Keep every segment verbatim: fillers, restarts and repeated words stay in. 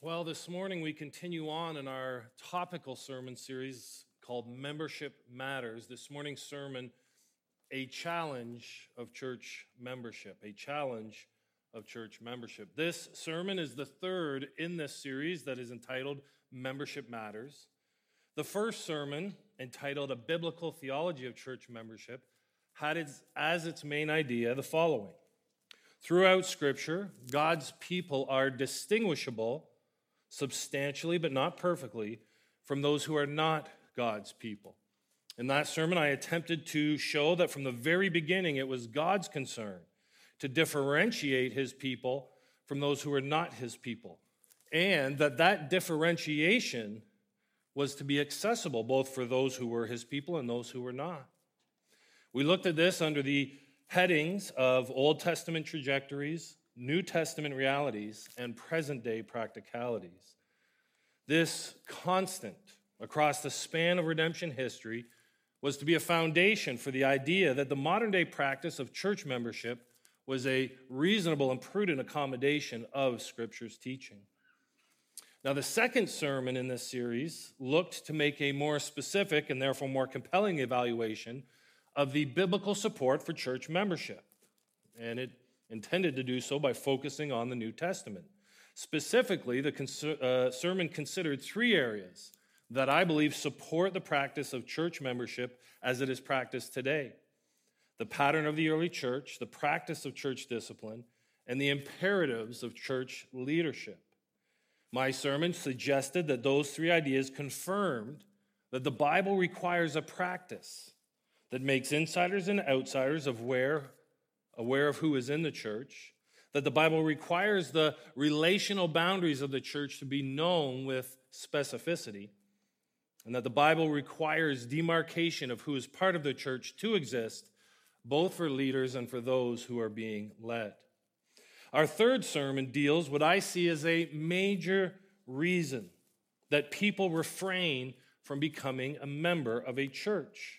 Well, this morning we continue on in our topical sermon series called Membership Matters. This morning's sermon, a challenge of church membership, a challenge of church membership. This sermon is the third in this series that is entitled Membership Matters. The first sermon, entitled A Biblical Theology of Church Membership, had its, as its main idea the following. Throughout Scripture, God's people are distinguishable substantially, but not perfectly, from those who are not God's people. In that sermon, I attempted to show that from the very beginning, it was God's concern to differentiate his people from those who are not his people, and that that differentiation was to be accessible both for those who were his people and those who were not. We looked at this under the headings of Old Testament trajectories, New Testament realities, and present-day practicalities. This constant across the span of redemption history was to be a foundation for the idea that the modern-day practice of church membership was a reasonable and prudent accommodation of Scripture's teaching. Now, the second sermon in this series looked to make a more specific and therefore more compelling evaluation of the biblical support for church membership, and it intended to do so by focusing on the New Testament. Specifically, the cons- uh, sermon considered three areas that I believe support the practice of church membership as it is practiced today: the pattern of the early church, the practice of church discipline, and the imperatives of church leadership. My sermon suggested that those three ideas confirmed that the Bible requires a practice that makes insiders and outsiders of where aware of who is in the church, that the Bible requires the relational boundaries of the church to be known with specificity, and that the Bible requires demarcation of who is part of the church to exist, both for leaders and for those who are being led. Our third sermon deals what I see as a major reason that people refrain from becoming a member of a church.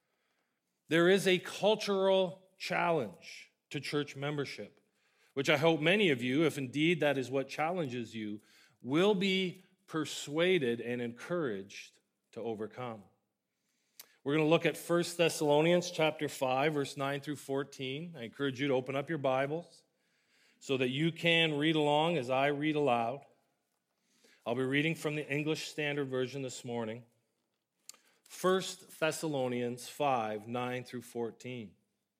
There is a cultural challenge to church membership, which I hope many of you, if indeed that is what challenges you, will be persuaded and encouraged to overcome. We're going to look at First Thessalonians chapter five, verse nine through fourteen. I encourage you to open up your Bibles so that you can read along as I read aloud. I'll be reading from the English Standard Version this morning. First Thessalonians five, nine through fourteen.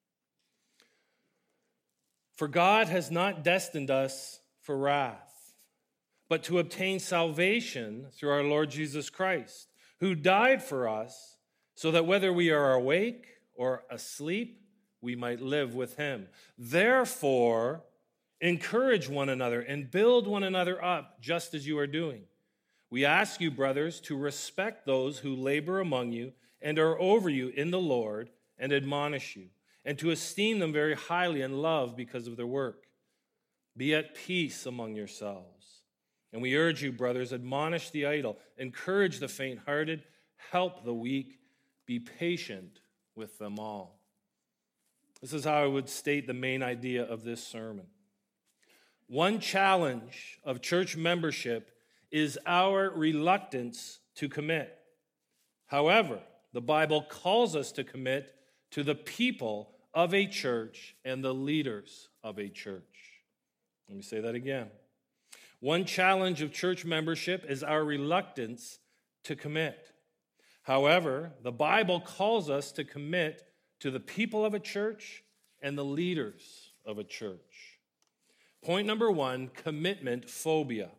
For God has not destined us for wrath, but to obtain salvation through our Lord Jesus Christ, who died for us, so that whether we are awake or asleep, we might live with him. Therefore, encourage one another and build one another up, just as you are doing. We ask you, brothers, to respect those who labor among you and are over you in the Lord and admonish you, and to esteem them very highly in love because of their work. Be at peace among yourselves. And we urge you, brothers, admonish the idle, encourage the faint-hearted, help the weak, be patient with them all. This is how I would state the main idea of this sermon. One challenge of church membership is our reluctance to commit. However, the Bible calls us to commit to the people of a church and the leaders of a church. Let me say that again. One challenge of church membership is our reluctance to commit. However, the Bible calls us to commit to the people of a church and the leaders of a church. Point number one, commitment phobia.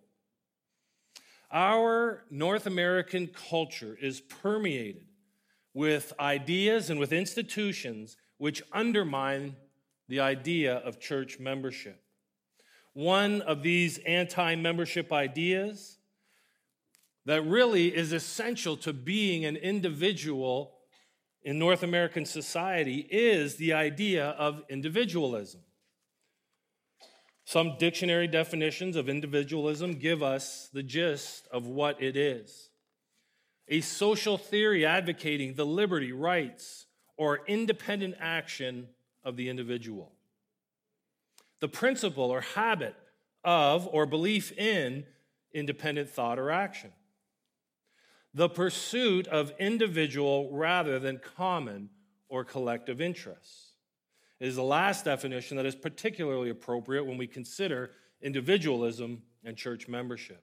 Our North American culture is permeated with ideas and with institutions which undermine the idea of church membership. One of these anti-membership ideas that really is essential to being an individual in North American society is the idea of individualism. Some dictionary definitions of individualism give us the gist of what it is. A social theory advocating the liberty, rights, or independent action of the individual. The principle or habit of or belief in independent thought or action. The pursuit of individual rather than common or collective interests. It is the last definition that is particularly appropriate when we consider individualism and church membership.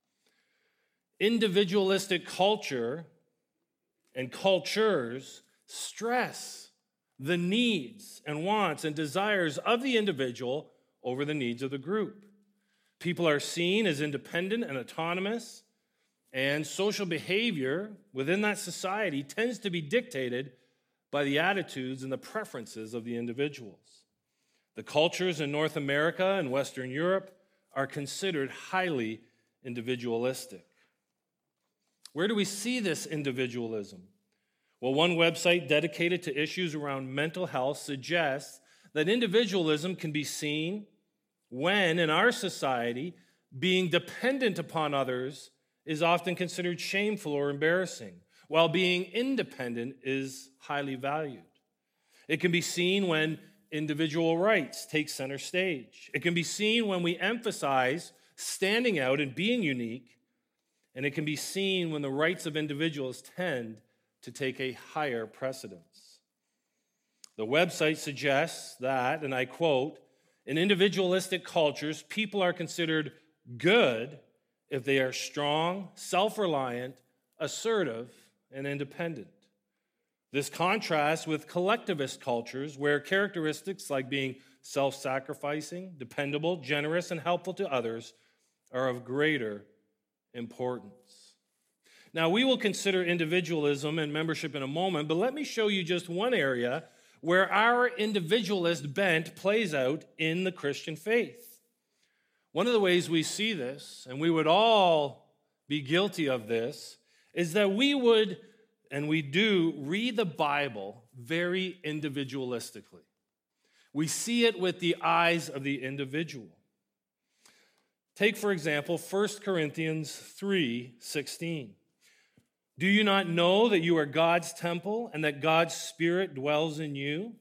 Individualistic culture and cultures stress the needs and wants and desires of the individual over the needs of the group. People are seen as independent and autonomous, and social behavior within that society tends to be dictated by the attitudes and the preferences of the individuals. The cultures in North America and Western Europe are considered highly individualistic. Where do we see this individualism? Well, one website dedicated to issues around mental health suggests that individualism can be seen when, in our society, being dependent upon others is often considered shameful or embarrassing, while being independent is highly valued. It can be seen when individual rights take center stage. It can be seen when we emphasize standing out and being unique, and it can be seen when the rights of individuals tend to take a higher precedence. The website suggests that, and I quote, in individualistic cultures, people are considered good if they are strong, self-reliant, assertive, and independent. This contrasts with collectivist cultures where characteristics like being self-sacrificing, dependable, generous, and helpful to others are of greater importance. Now, we will consider individualism and membership in a moment, but let me show you just one area where our individualist bent plays out in the Christian faith. One of the ways we see this, and we would all be guilty of this, is that we would, and we do, read the Bible very individualistically. We see it with the eyes of the individual. Take, for example, First Corinthians three sixteen. Do you not know that you are God's temple and that God's Spirit dwells in you?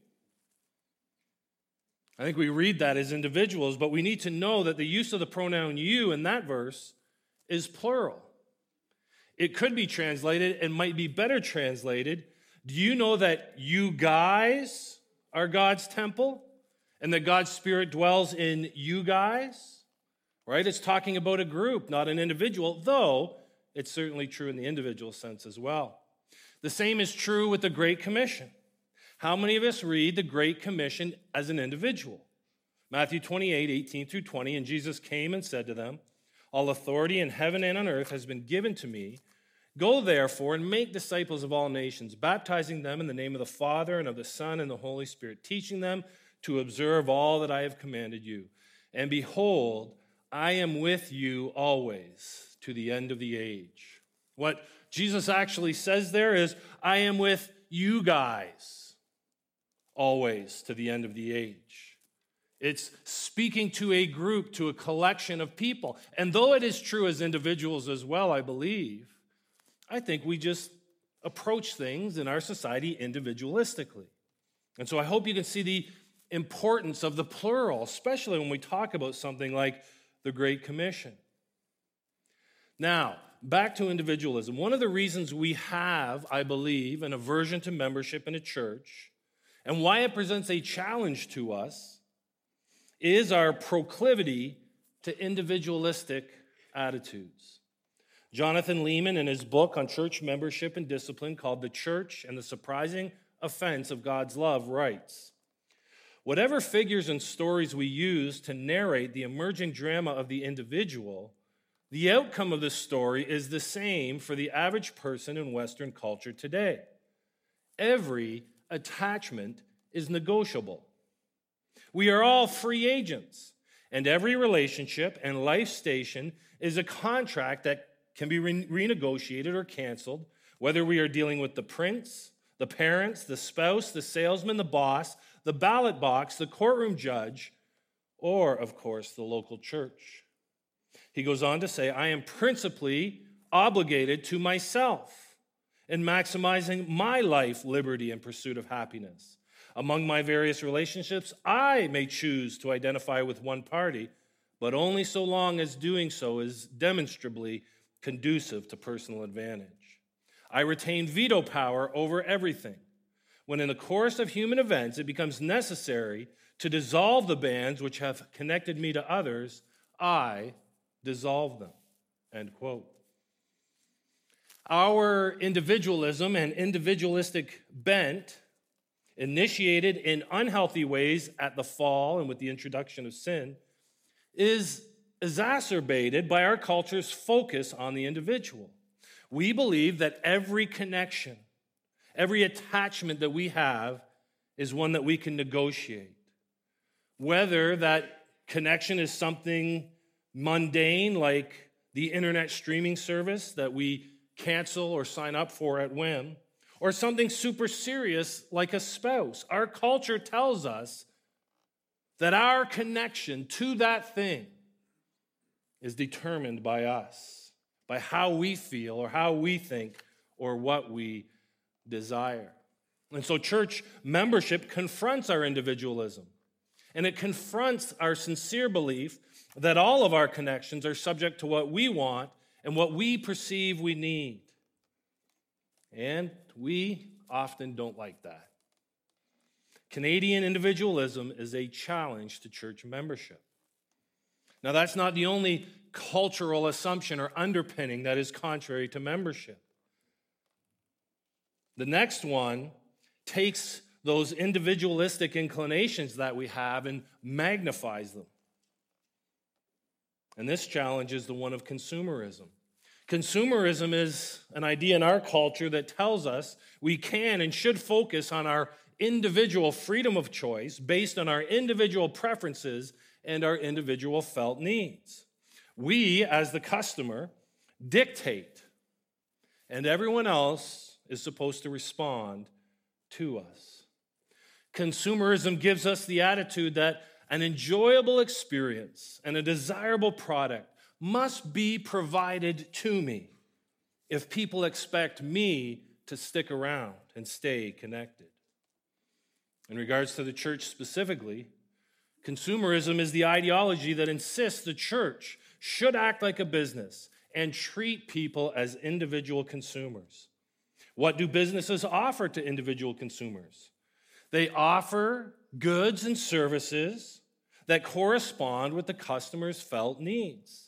I think we read that as individuals, but we need to know that the use of the pronoun you in that verse is plural. It could be translated and might be better translated. Do you know that you guys are God's temple and that God's Spirit dwells in you guys? Right? It's talking about a group, not an individual, though it's certainly true in the individual sense as well. The same is true with the Great Commission. How many of us read the Great Commission as an individual? Matthew twenty-eight, eighteen through twenty, and Jesus came and said to them, all authority in heaven and on earth has been given to me. Go therefore and make disciples of all nations, baptizing them in the name of the Father and of the Son and the Holy Spirit, teaching them to observe all that I have commanded you. And behold, I am with you always to the end of the age. What Jesus actually says there is, I am with you guys always to the end of the age. It's speaking to a group, to a collection of people. And though it is true as individuals as well, I believe, I think we just approach things in our society individualistically. And so I hope you can see the importance of the plural, especially when we talk about something like the Great Commission. Now, back to individualism. One of the reasons we have, I believe, an aversion to membership in a church, and why it presents a challenge to us, is our proclivity to individualistic attitudes. Jonathan Leeman, in his book on church membership and discipline called The Church and the Surprising Offense of God's Love, writes, whatever figures and stories we use to narrate the emerging drama of the individual, the outcome of this story is the same for the average person in Western culture today. Every attachment is negotiable. We are all free agents, and every relationship and life station is a contract that can be re- renegotiated or canceled, whether we are dealing with the prince, the parents, the spouse, the salesman, the boss, the ballot box, the courtroom judge, or, of course, the local church. He goes on to say, I am principally obligated to myself in maximizing my life, liberty, and pursuit of happiness. Among my various relationships, I may choose to identify with one party, but only so long as doing so is demonstrably conducive to personal advantage. I retain veto power over everything. When in the course of human events it becomes necessary to dissolve the bands which have connected me to others, I dissolve them." End quote. Our individualism and individualistic bent, initiated in unhealthy ways at the fall and with the introduction of sin, is exacerbated by our culture's focus on the individual. We believe that every connection, every attachment that we have is one that we can negotiate. Whether that connection is something mundane like the internet streaming service that we cancel or sign up for at whim, or something super serious like a spouse. Our culture tells us that our connection to that thing is determined by us, by how we feel or how we think or what we desire. And so church membership confronts our individualism, and it confronts our sincere belief that all of our connections are subject to what we want and what we perceive we need. And we often don't like that. Canadian individualism is a challenge to church membership. Now, that's not the only cultural assumption or underpinning that is contrary to membership. The next one takes those individualistic inclinations that we have and magnifies them. And this challenge is the one of consumerism. Consumerism is an idea in our culture that tells us we can and should focus on our individual freedom of choice based on our individual preferences and our individual felt needs. We, as the customer, dictate, and everyone else is supposed to respond to us. Consumerism gives us the attitude that an enjoyable experience and a desirable product must be provided to me if people expect me to stick around and stay connected. In regards to the church specifically, consumerism is the ideology that insists the church should act like a business and treat people as individual consumers. What do businesses offer to individual consumers? They offer goods and services that correspond with the customer's felt needs.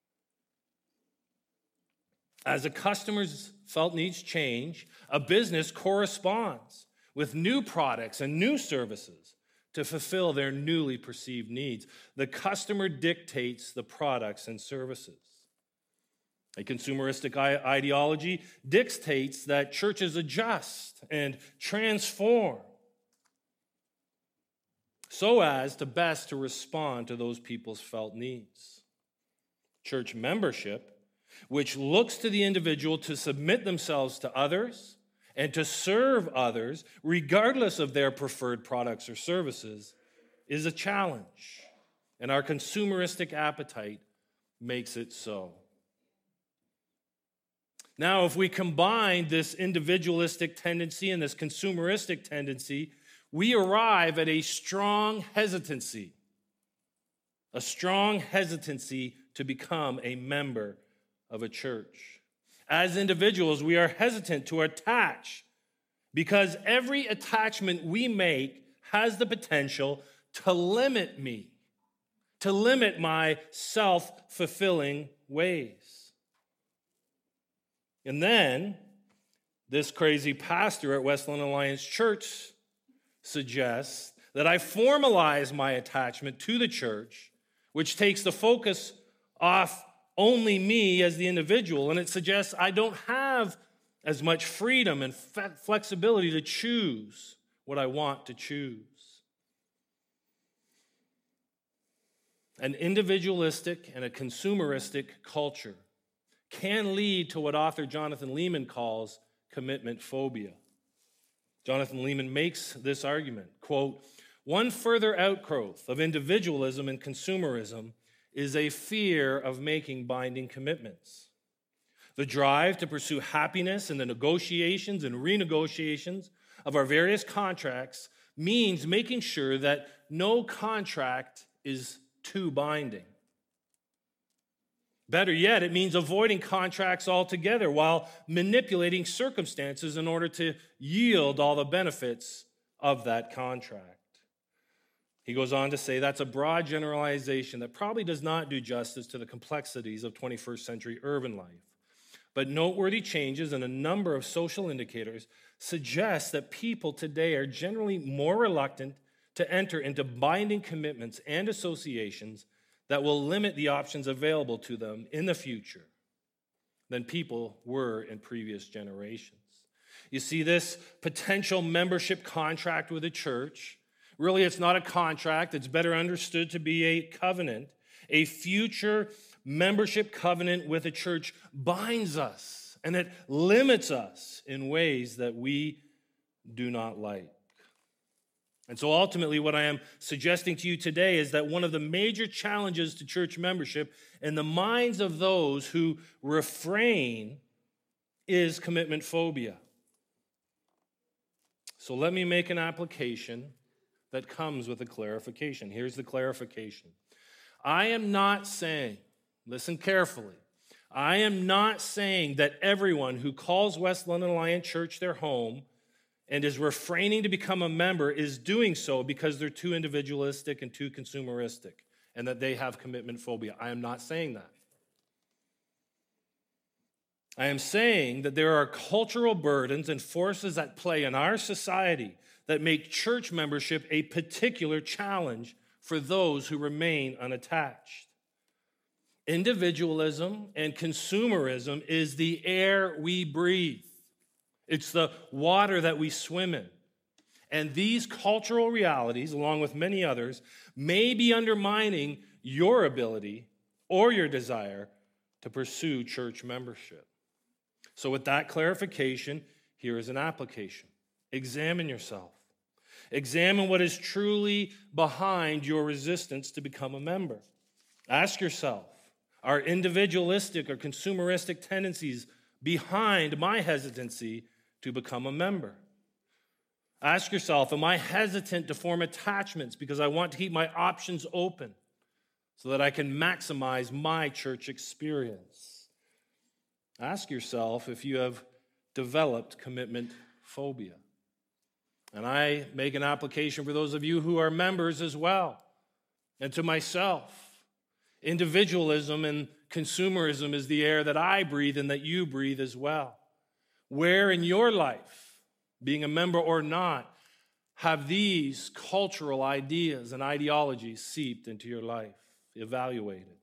As a customer's felt needs change, a business corresponds with new products and new services to fulfill their newly perceived needs. The customer dictates the products and services. A consumeristic ideology dictates that churches adjust and transform so as to best to respond to those people's felt needs. Church membership, which looks to the individual to submit themselves to others and to serve others, regardless of their preferred products or services, is a challenge. And our consumeristic appetite makes it so. Now, if we combine this individualistic tendency and this consumeristic tendency, we arrive at a strong hesitancy, a strong hesitancy to become a member of a church. As individuals, we are hesitant to attach because every attachment we make has the potential to limit me, to limit my self-fulfilling ways. And then, this crazy pastor at Westland Alliance Church suggests that I formalize my attachment to the church, which takes the focus off only me as the individual, and it suggests I don't have as much freedom and flexibility to choose what I want to choose. An individualistic and a consumeristic culture can lead to what author Jonathan Leeman calls commitment phobia. Jonathan Leeman makes this argument, quote, "One further outgrowth of individualism and consumerism is a fear of making binding commitments. The drive to pursue happiness in the negotiations and renegotiations of our various contracts means making sure that no contract is too binding. Better yet, it means avoiding contracts altogether while manipulating circumstances in order to yield all the benefits of that contract. He goes on to say that's a broad generalization that probably does not do justice to the complexities of twenty-first century urban life. But noteworthy changes in a number of social indicators suggest that people today are generally more reluctant to enter into binding commitments and associations that will limit the options available to them in the future than people were in previous generations. You see, this potential membership contract with a church, really it's not a contract, it's better understood to be a covenant. A future membership covenant with a church binds us, and it limits us in ways that we do not like. And so ultimately, what I am suggesting to you today is that one of the major challenges to church membership in the minds of those who refrain is commitment phobia. So let me make an application that comes with a clarification. Here's the clarification. I am not saying, listen carefully, I am not saying that everyone who calls West London Alliance Church their home and is refraining to become a member is doing so because they're too individualistic and too consumeristic and that they have commitment phobia. I am not saying that. I am saying that there are cultural burdens and forces at play in our society that make church membership a particular challenge for those who remain unattached. Individualism and consumerism is the air we breathe. It's the water that we swim in. And these cultural realities, along with many others, may be undermining your ability or your desire to pursue church membership. So with that clarification, here is an application. Examine yourself. Examine what is truly behind your resistance to become a member. Ask yourself, are individualistic or consumeristic tendencies behind my hesitancy to become a member? Ask yourself, am I hesitant to form attachments because I want to keep my options open so that I can maximize my church experience? Ask yourself if you have developed commitment phobia. And I make an application for those of you who are members as well, and to myself. Individualism and consumerism is the air that I breathe and that you breathe as well. Where in your life, being a member or not, have these cultural ideas and ideologies seeped into your life? Evaluate it.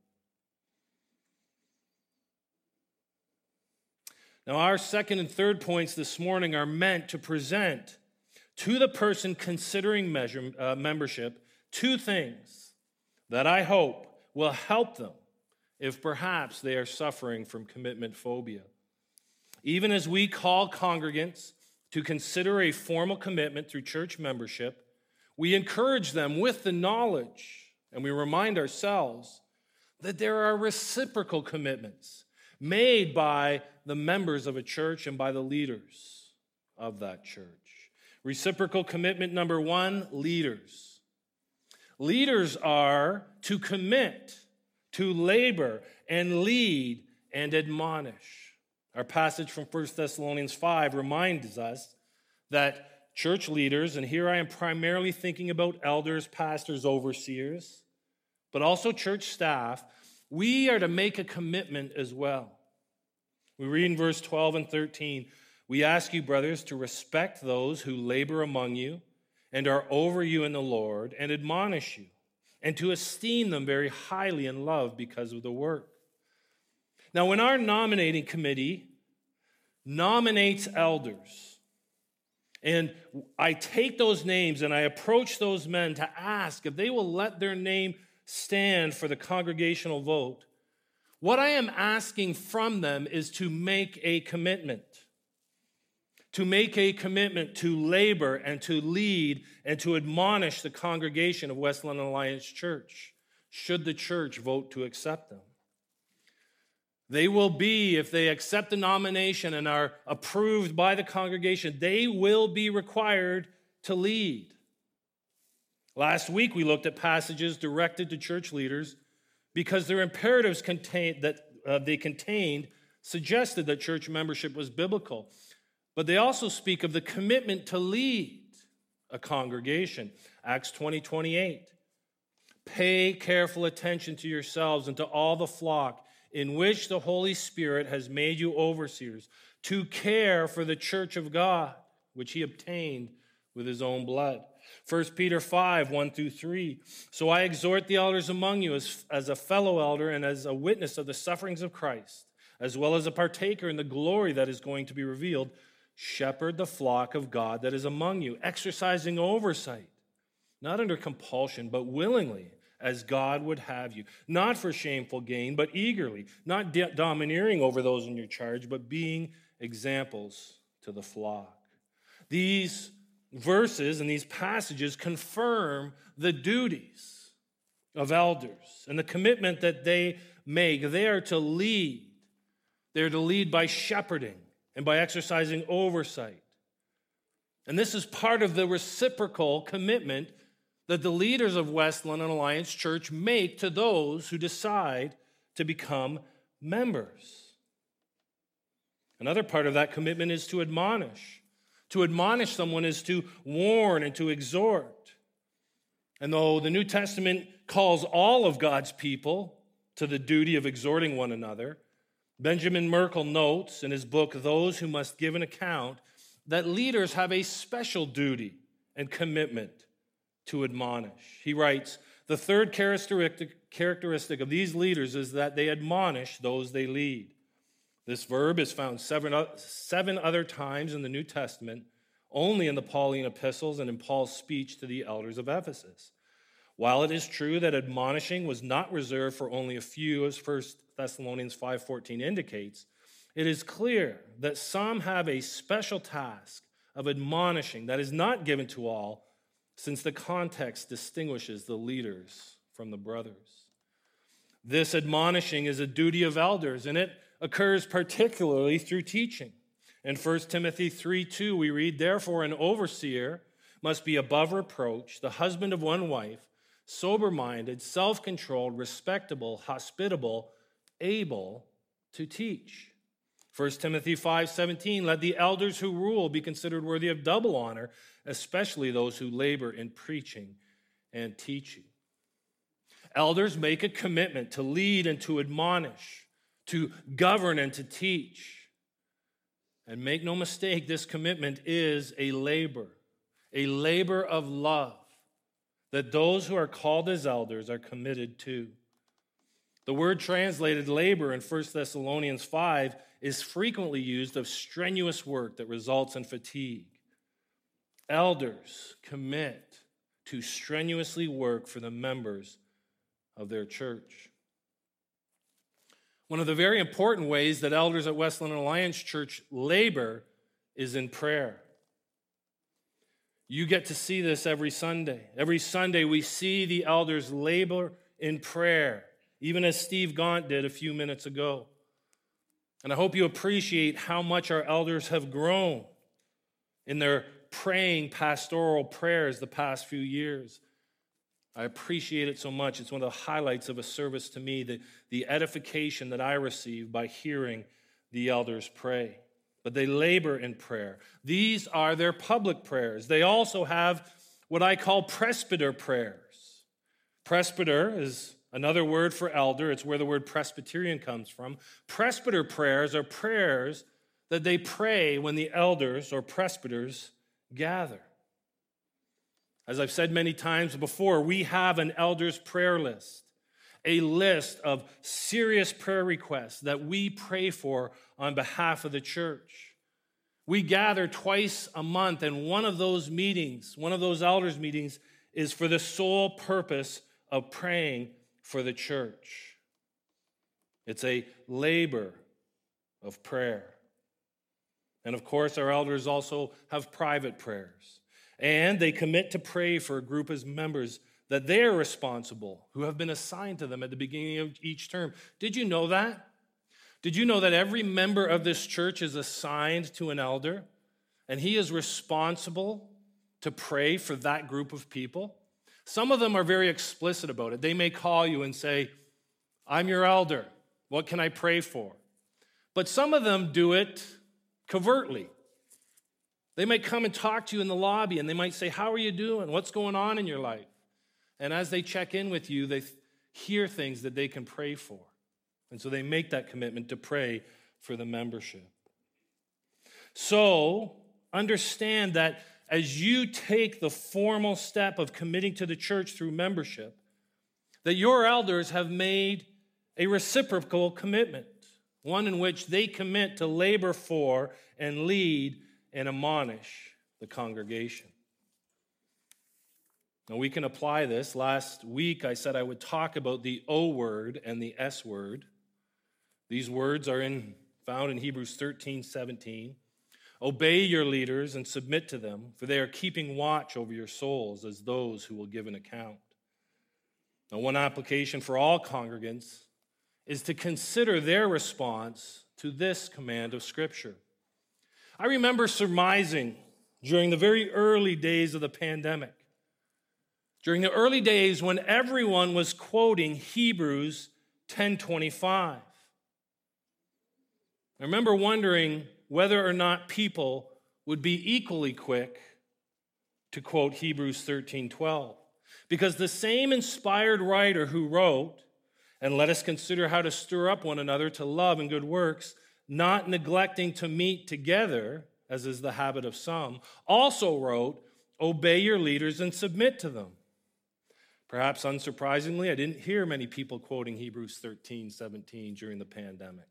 Now, our second and third points this morning are meant to present to the person considering measure, uh, membership two things that I hope will help them if perhaps they are suffering from commitment phobia. Even as we call congregants to consider a formal commitment through church membership, we encourage them with the knowledge, and we remind ourselves that there are reciprocal commitments made by the members of a church and by the leaders of that church. Reciprocal commitment number one, leaders. Leaders are to commit, to labor, and lead and admonish. Our passage from First Thessalonians five reminds us that church leaders, and here I am primarily thinking about elders, pastors, overseers, but also church staff, we are to make a commitment as well. We read in verse twelve and thirteen, we ask you, brothers, to respect those who labor among you and are over you in the Lord and admonish you, and to esteem them very highly in love because of the work. Now, when our nominating committee nominates elders, and I take those names and I approach those men to ask if they will let their name stand for the congregational vote, what I am asking from them is to make a commitment. To make a commitment to labor and to lead and to admonish the congregation of West London Alliance Church, should the church vote to accept them. They will be, if they accept the nomination and are approved by the congregation, they will be required to lead. Last week we looked at passages directed to church leaders because their imperatives contain that uh, they contained suggested that church membership was biblical. But they also speak of the commitment to lead a congregation. Acts twenty, twenty-eight. Pay careful attention to yourselves and to all the flock in which the Holy Spirit has made you overseers, to care for the church of God, which he obtained with his own blood. First Peter five, one through three. So I exhort the elders among you as, as a fellow elder and as a witness of the sufferings of Christ, as well as a partaker in the glory that is going to be revealed. Shepherd the flock of God that is among you, exercising oversight, not under compulsion, but willingly, as God would have you, not for shameful gain, but eagerly, not de- domineering over those in your charge, but being examples to the flock. These verses and these passages confirm the duties of elders and the commitment that they make. They are to lead. They are to lead by shepherding and by exercising oversight. And this is part of the reciprocal commitment that the leaders of Westland and Alliance Church make to those who decide to become members. Another part of that commitment is to admonish. To admonish someone is to warn and to exhort. And though the New Testament calls all of God's people to the duty of exhorting one another, Benjamin Merkel notes in his book, Those Who Must Give an Account, that leaders have a special duty and commitment to admonish. He writes, the third characteristic, characteristic of these leaders is that they admonish those they lead. This verb is found seven, seven other times in the New Testament, only in the Pauline epistles and in Paul's speech to the elders of Ephesus. While it is true that admonishing was not reserved for only a few, as First Thessalonians five fourteen indicates, it is clear that some have a special task of admonishing that is not given to all, since the context distinguishes the leaders from the brothers. This admonishing is a duty of elders, and it occurs particularly through teaching. In First Timothy three two, we read, therefore an overseer must be above reproach, the husband of one wife, sober-minded, self-controlled, respectable, hospitable, able to teach. First Timothy five seventeen, let the elders who rule be considered worthy of double honor, especially those who labor in preaching and teaching. Elders make a commitment to lead and to admonish, to govern and to teach. And make no mistake, this commitment is a labor, a labor of love that those who are called as elders are committed to. The word translated labor in First Thessalonians five is frequently used of strenuous work that results in fatigue. Elders commit to strenuously work for the members of their church. One of the very important ways that elders at Westland Alliance Church labor is in prayer. You get to see this every Sunday. Every Sunday we see the elders labor in prayer, even as Steve Gaunt did a few minutes ago. And I hope you appreciate how much our elders have grown in their praying pastoral prayers the past few years. I appreciate it so much. It's one of the highlights of a service to me, the, the edification that I receive by hearing the elders pray. But they labor in prayer. These are their public prayers. They also have what I call presbyter prayers. Presbyter is another word for elder. It's where the word Presbyterian comes from. Presbyter prayers are prayers that they pray when the elders or presbyters gather. As I've said many times before, we have an elders prayer list, a list of serious prayer requests that we pray for on behalf of the church. We gather twice a month, and one of those meetings, one of those elders meetings, is for the sole purpose of praying for the church. It's a labor of prayer. And of course, our elders also have private prayers. And they commit to pray for a group of members that they are responsible, who have been assigned to them at the beginning of each term. Did you know that? Did you know that every member of this church is assigned to an elder, and he is responsible to pray for that group of people? Some of them are very explicit about it. They may call you and say, I'm your elder. What can I pray for? But some of them do it covertly. They might come and talk to you in the lobby, and they might say, how are you doing? What's going on in your life? And as they check in with you, they hear things that they can pray for. And so they make that commitment to pray for the membership. So understand that as you take the formal step of committing to the church through membership, that your elders have made a reciprocal commitment, one in which they commit to labor for and lead and admonish the congregation. Now we can apply this. Last week I said I would talk about the O word and the S word. These words are in, found in Hebrews thirteen seventeen. Obey your leaders and submit to them, for they are keeping watch over your souls as those who will give an account. Now, one application for all congregants is to consider their response to this command of Scripture. I remember surmising during the very early days of the pandemic, during the early days when everyone was quoting Hebrews ten twenty-five. I remember wondering whether or not people would be equally quick to quote Hebrews thirteen twelve. Because the same inspired writer who wrote, and let us consider how to stir up one another to love and good works, not neglecting to meet together, as is the habit of some, also wrote, obey your leaders and submit to them. Perhaps unsurprisingly, I didn't hear many people quoting Hebrews thirteen seventeen during the pandemic.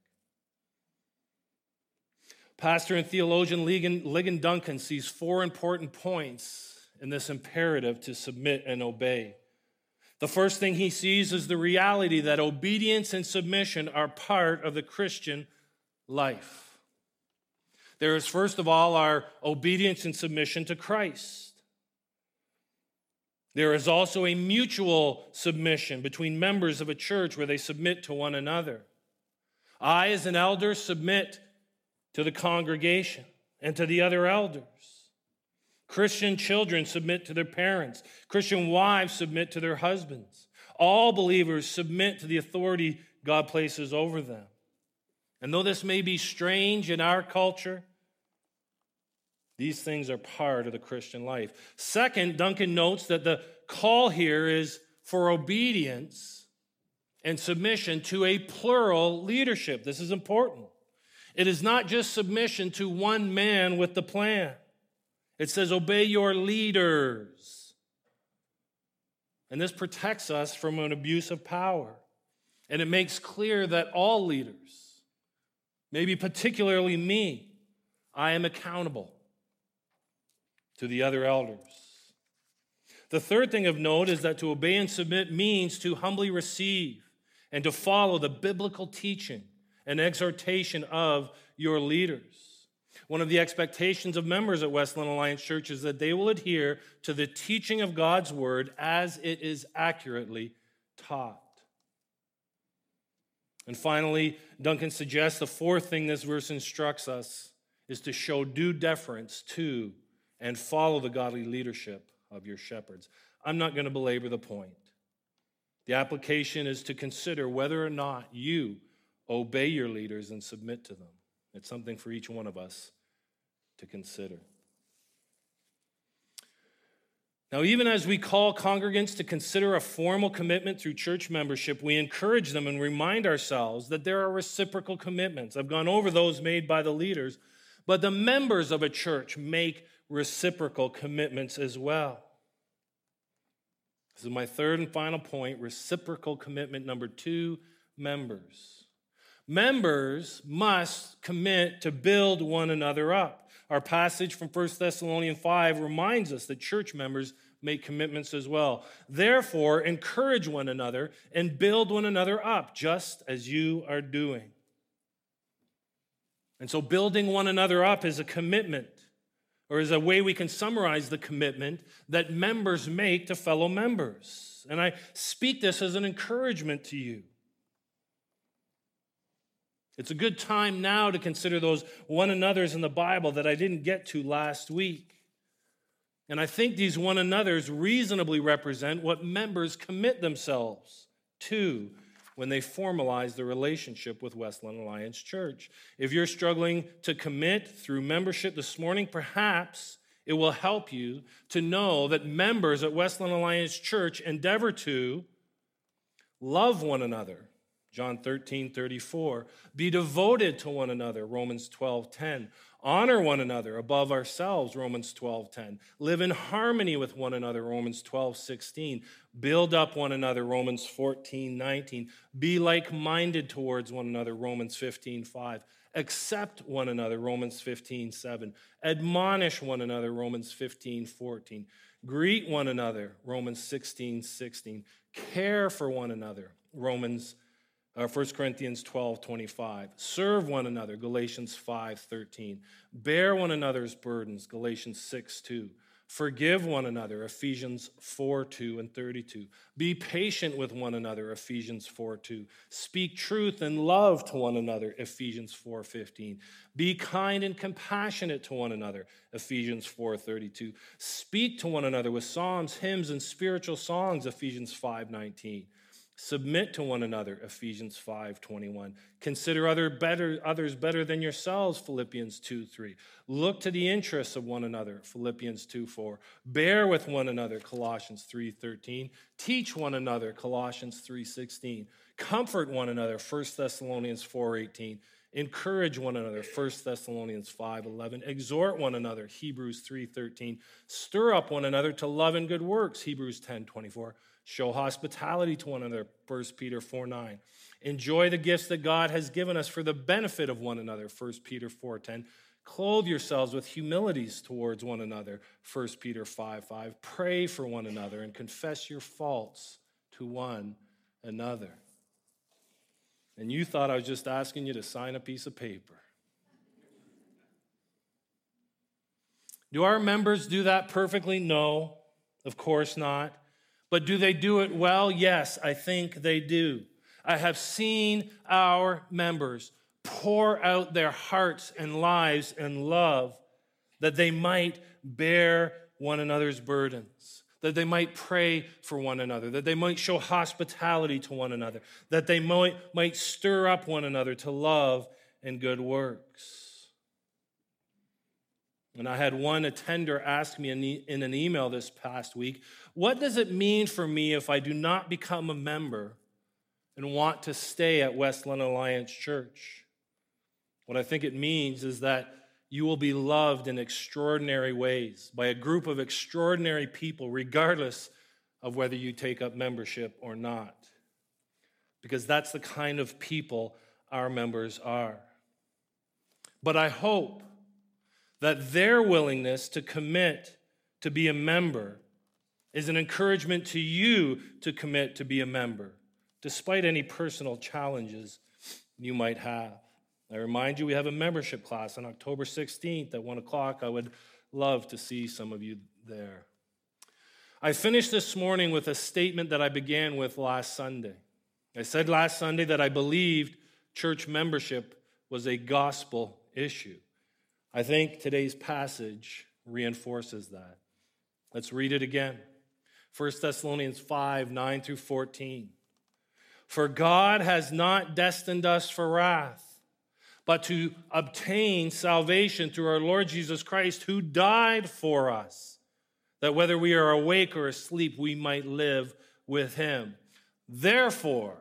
Pastor and theologian Ligon Duncan sees four important points in this imperative to submit and obey. The first thing he sees is the reality that obedience and submission are part of the Christian life. There is, first of all, our obedience and submission to Christ. There is also a mutual submission between members of a church where they submit to one another. I, as an elder, submit to the congregation and to the other elders. Christian children submit to their parents. Christian wives submit to their husbands. All believers submit to the authority God places over them. And though this may be strange in our culture, these things are part of the Christian life. Second, Duncan notes that the call here is for obedience and submission to a plural leadership. This is important. It is not just submission to one man with the plan. It says, obey your leaders. And this protects us from an abuse of power. And it makes clear that all leaders, maybe particularly me, I am accountable to the other elders. The third thing of note is that to obey and submit means to humbly receive and to follow the biblical teaching and exhortation of your leaders. One of the expectations of members at Westland Alliance Church is that they will adhere to the teaching of God's word as it is accurately taught. And finally, Duncan suggests the fourth thing this verse instructs us is to show due deference to and follow the godly leadership of your shepherds. I'm not going to belabor the point. The application is to consider whether or not you obey your leaders and submit to them. It's something for each one of us to consider. Now, even as we call congregants to consider a formal commitment through church membership, we encourage them and remind ourselves that there are reciprocal commitments. I've gone over those made by the leaders, but the members of a church make reciprocal commitments as well. This is my third and final point, reciprocal commitment number two, members. Members must commit to build one another up. Our passage from First Thessalonians five reminds us that church members make commitments as well. Therefore, encourage one another and build one another up, just as you are doing. And so building one another up is a commitment, or is a way we can summarize the commitment that members make to fellow members. And I speak this as an encouragement to you. It's a good time now to consider those one another's in the Bible that I didn't get to last week. And I think these one another's reasonably represent what members commit themselves to when they formalize their relationship with Westland Alliance Church. If you're struggling to commit through membership this morning, perhaps it will help you to know that members at Westland Alliance Church endeavor to love one another, John thirteen thirty-four, be devoted to one another, Romans twelve ten, honor one another above ourselves, Romans twelve ten, live in harmony with one another, Romans twelve sixteen, build up one another, Romans fourteen nineteen, be like-minded towards one another, Romans fifteen five, accept one another, Romans fifteen seven, admonish one another, Romans fifteen fourteen, greet one another, Romans sixteen sixteen, care for one another, Romans Uh, First Corinthians twelve twenty-five. Serve one another, Galatians five thirteen. Bear one another's burdens, Galatians six two. Forgive one another, Ephesians four two and thirty-two. Be patient with one another, Ephesians four two. Speak truth and love to one another, Ephesians four fifteen. Be kind and compassionate to one another, Ephesians four thirty-two. Speak to one another with psalms, hymns, and spiritual songs, Ephesians five nineteen. Submit to one another, Ephesians five twenty-one. Consider other better, others better than yourselves, Philippians two three. Look to the interests of one another, Philippians two four. Bear with one another, Colossians three thirteen. Teach one another, Colossians three sixteen. Comfort one another, First Thessalonians four eighteen. Encourage one another, First Thessalonians five eleven. Exhort one another, Hebrews three thirteen. Stir up one another to love and good works, Hebrews ten twenty-four. Show hospitality to one another, First Peter four nine. Enjoy the gifts that God has given us for the benefit of one another, First Peter four ten. Clothe yourselves with humilities towards one another, First Peter five five. Pray for one another and confess your faults to one another. And you thought I was just asking you to sign a piece of paper. Do our members do that perfectly? No, of course not. But do they do it well? Yes, I think they do. I have seen our members pour out their hearts and lives and love that they might bear one another's burdens, that they might pray for one another, that they might show hospitality to one another, that they might, might stir up one another to love and good works. And I had one attender ask me in, e- in an email this past week, what does it mean for me if I do not become a member and want to stay at Westland Alliance Church? What I think it means is that you will be loved in extraordinary ways by a group of extraordinary people, regardless of whether you take up membership or not. Because that's the kind of people our members are. But I hope that their willingness to commit to be a member is an encouragement to you to commit to be a member, despite any personal challenges you might have. I remind you, we have a membership class on October sixteenth at one o'clock. I would love to see some of you there. I finished this morning with a statement that I began with last Sunday. I said last Sunday that I believed church membership was a gospel issue. I think today's passage reinforces that. Let's read it again. First Thessalonians five, nine through fourteen. For God has not destined us for wrath, but to obtain salvation through our Lord Jesus Christ, who died for us, that whether we are awake or asleep, we might live with him. Therefore,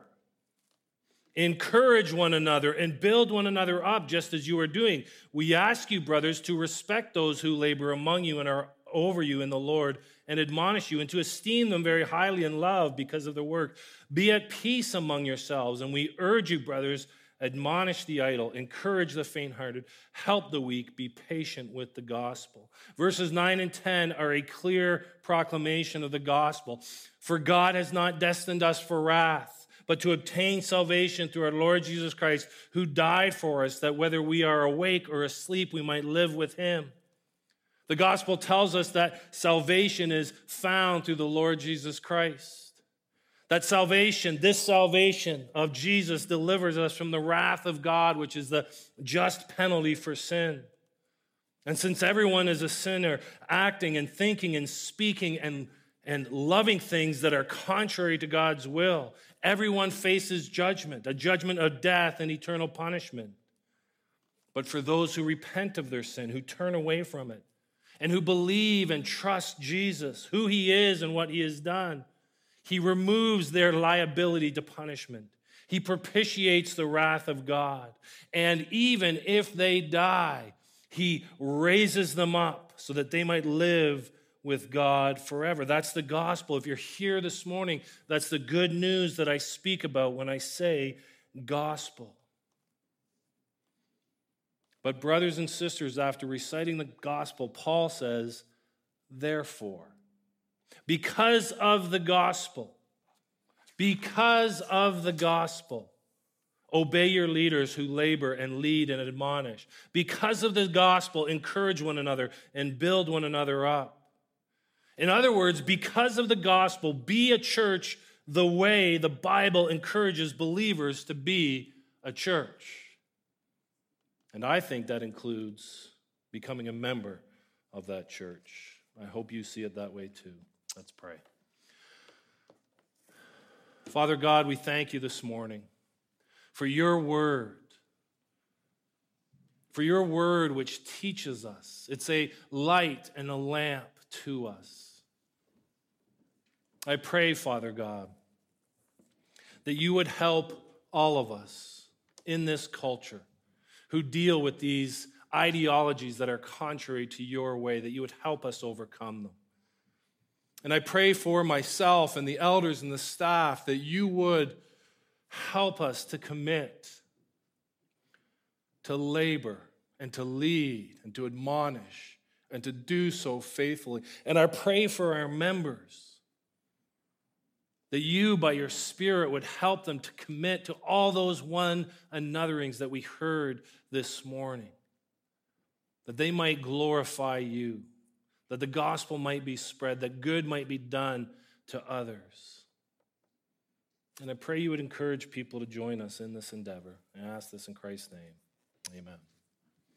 encourage one another and build one another up, just as you are doing. We ask you, brothers, to respect those who labor among you and are over you in the Lord and admonish you, and to esteem them very highly in love because of their work. Be at peace among yourselves, and we urge you, brothers, admonish the idle, encourage the faint-hearted, help the weak, be patient with the gospel. Verses nine and ten are a clear proclamation of the gospel. For God has not destined us for wrath, but to obtain salvation through our Lord Jesus Christ, who died for us, that whether we are awake or asleep, we might live with him. The gospel tells us that salvation is found through the Lord Jesus Christ. That salvation, this salvation of Jesus, delivers us from the wrath of God, which is the just penalty for sin. And since everyone is a sinner, acting and thinking and speaking and, and loving things that are contrary to God's will, Everyone faces judgment, a judgment of death and eternal punishment. But for those who repent of their sin, who turn away from it, and who believe and trust Jesus, who he is and what he has done, he removes their liability to punishment. He propitiates the wrath of God. And even if they die, he raises them up so that they might live with God forever. That's the gospel. If you're here this morning, that's the good news that I speak about when I say gospel. But brothers and sisters, after reciting the gospel, Paul says, therefore, because of the gospel, because of the gospel, obey your leaders who labor and lead and admonish. Because of the gospel, encourage one another and build one another up. In other words, because of the gospel, be a church the way the Bible encourages believers to be a church. And I think that includes becoming a member of that church. I hope you see it that way too. Let's pray. Father God, we thank you this morning for your word, for your word which teaches us. It's a light and a lamp to us. I pray, Father God, that you would help all of us in this culture who deal with these ideologies that are contrary to your way, that you would help us overcome them. And I pray for myself and the elders and the staff that you would help us to commit, to labor, and to lead, and to admonish, and to do so faithfully. And I pray for our members that you, by your Spirit, would help them to commit to all those one anotherings that we heard this morning, that they might glorify you, that the gospel might be spread, that good might be done to others. And I pray you would encourage people to join us in this endeavor. I ask this in Christ's name. Amen.